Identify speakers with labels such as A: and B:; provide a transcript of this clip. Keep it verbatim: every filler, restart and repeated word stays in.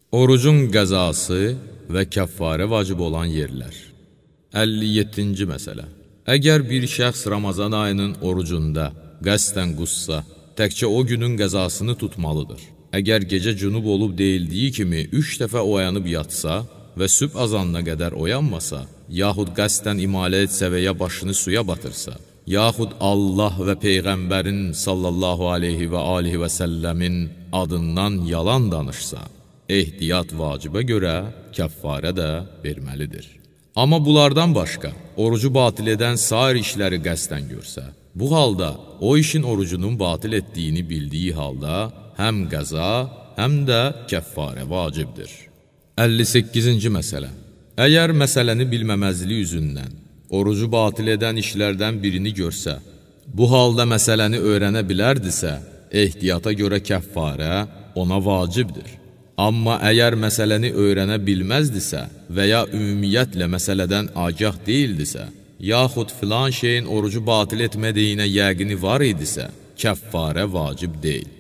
A: Orucun qəzası və kəffarə vacib olan yerlər. əlli yeddinci məsələ. Əgər bir şəxs Ramazan ayının orucunda qəsdən qussa, təkcə o günün qəzasını tutmalıdır. Əgər gecə cünub olub deyildiyi kimi üç dəfə oyanıb yatsa və sübh azanına qədər oyanmasa, yaxud qəsdən imalə etsə və ya başını suya batırsa, yaxud Allah və Peyğəmbərin sallallahu aleyhi və alihi və səlləmin adından yalan danışsa, ehtiyat vacibə görə kəffarə də verməlidir. Amma bunlardan başqa, orucu batil edən sair işləri qəsdən görsə, bu halda o işin orucunun batil etdiyini bildiyi halda həm qəza, həm də kəffarə vacibdir. əlli səkkizinci məsələ. Əgər məsələni bilməməzlik üzündən orucu batil edən işlərdən birini görsə, bu halda məsələni öyrənə bilərdisə, ehtiyata görə kəffarə ona vacibdir. Amma əgər məsələni öyrənə bilməzdisə və ya ümumiyyətlə məsələdən agah deyildisə, yaxud filan şeyin orucu batil etmədiyinə yəqini var idisə, kəffarə vacib deyil.